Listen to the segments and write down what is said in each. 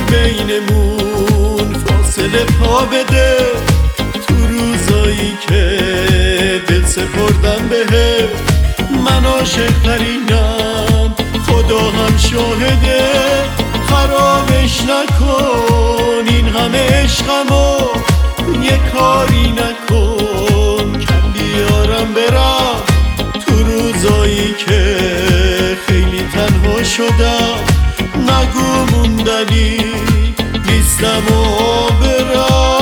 بینمون فاصله پا بده، تو روزایی که دل سپردم بهت. من عاشق ترینم، خدا هم شاهده، خرابش نکن این همه عشقمو، یه کاری نکن کم بیارم برم. تو روزایی که خیلی تنها شدم، نگو موندنی نیستم و برم.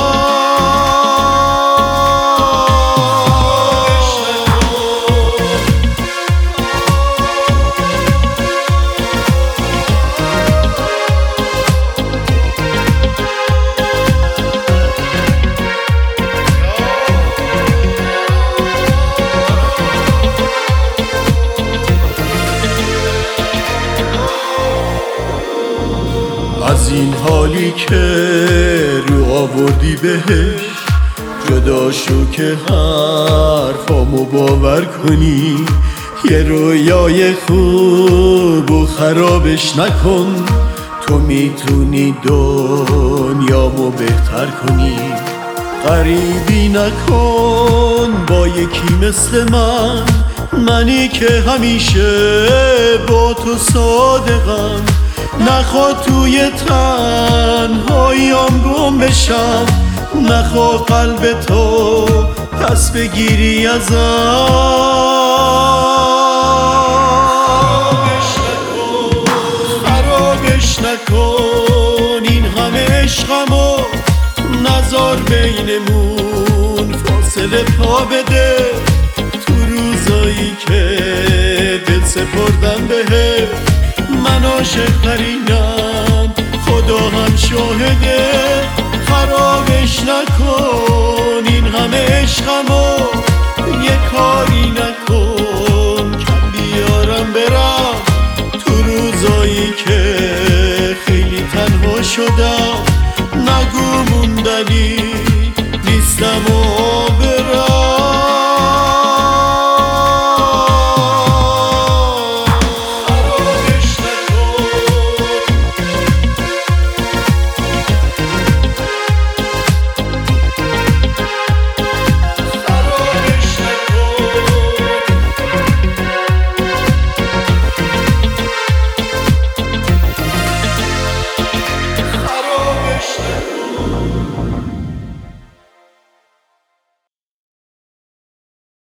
از این حالی که رو آوردی بهش، جدا شو که حرفامو باور کنی. یه رویای خوب و خرابش نکن، تو میتونی دنیامو بهتر کنی. غریبی نکن با یکی مثل من، منی که همیشه با تو صادقم. نخوا توی تنهاییام گم بشم، نخوا قلب تو پس بگیری ازم. خرابش نکن این همه عشقمو، نذار بینمون فاصله پا بده، تو روزایی که دل سپردم بهت. من عاشق ترینم، خدا هم شاهده، خرابش نکن این همه عشقمو، یه کاری نکن کم بیارم برم. تو روزایی که خیلی تنها شدم، نگو موندنی نیستم و